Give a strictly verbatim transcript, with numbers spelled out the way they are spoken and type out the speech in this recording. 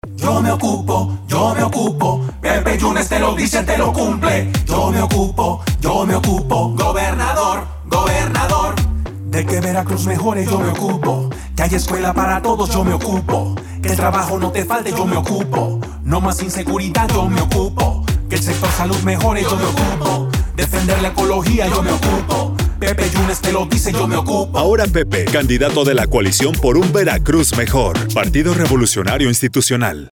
Yo me ocupo, yo me ocupo, Pepe Yunes te lo dice, te lo cumple. Yo me ocupo, yo me ocupo, gobernador, gobernador. De que Veracruz mejore yo me ocupo, que haya escuela para todos yo me ocupo, que el trabajo no te falte yo me ocupo, no más inseguridad yo me ocupo, que el sector salud mejore yo me ocupo, defender la ecología yo me ocupo. Pepe Yunes te lo dice, yo me ocupo. Ahora Pepe, candidato de la coalición por un Veracruz mejor. Partido Revolucionario Institucional.